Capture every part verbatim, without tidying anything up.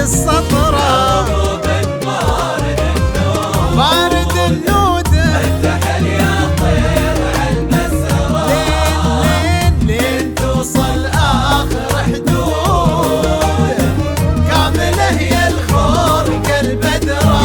السطرة بارد النود ارتحل يا طير عالمسرة لين لين لين توصل آخر حدود كاملة هي الخور كالبدرة.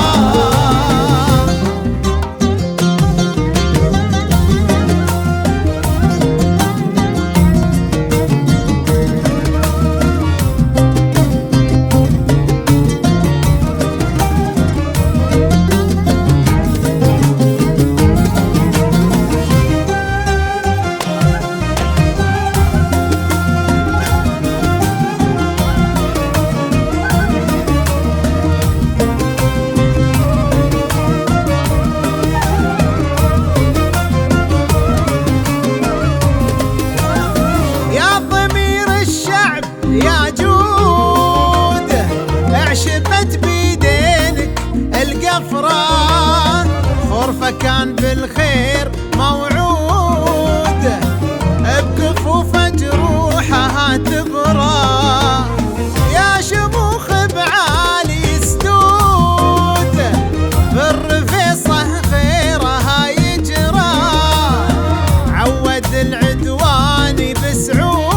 يا جود اعشبت بيدينك القفرة خرفة كان بالخير موعود بكفوفه جروحها تبرى يا شموخ بعالي سدود بالرفيصة خيرها يجرى عود العدواني بسعود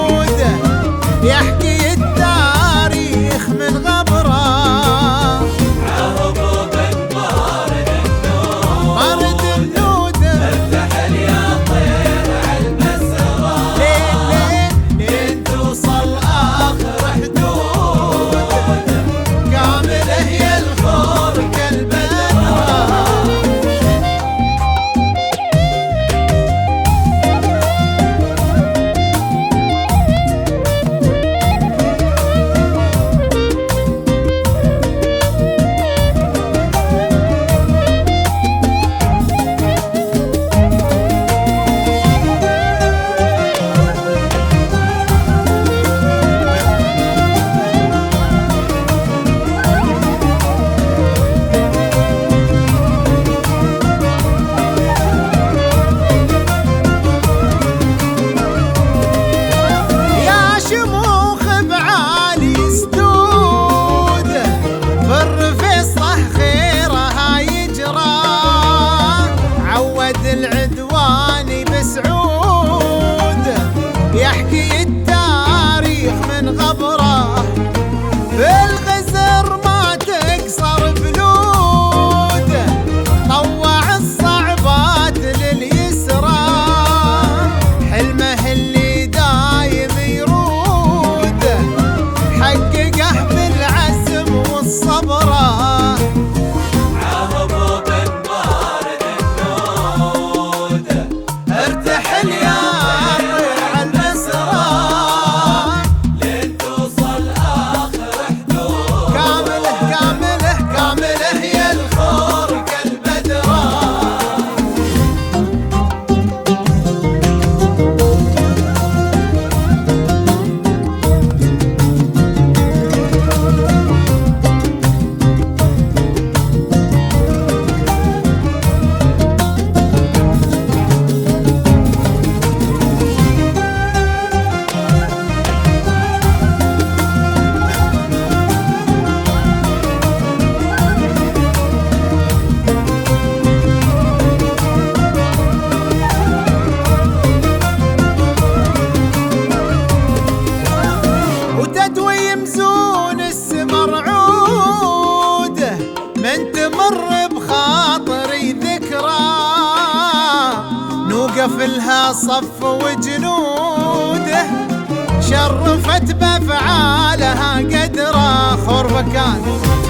يحكي التاريخ من غبره عهبوب بارد النود بارد النود ارتحل يا طير عالمسرة لين لين لين توصل آخر حدود كاملة هي الخور كالبدرة. شموخ بعالي سدود بالرفيصة خيرها يجرى عود العدواني بسعود يحكي التاريخ من غبره بالغزر ما تقصر بلود طوع الصعبات لليسرى حلمه اللي دايم حققه بالعزم والصبرة عهبوب بارد النود ارتحل يا طير عالمسرة لين توصل آخر حدود كامله كامله كامله هي الخور كالبدرة. وتدوي مزون السمر عوده من تمر بخاطري ذكرى نوقف لها صف وجنوده شرفت بافعالها قدرة خرفة كان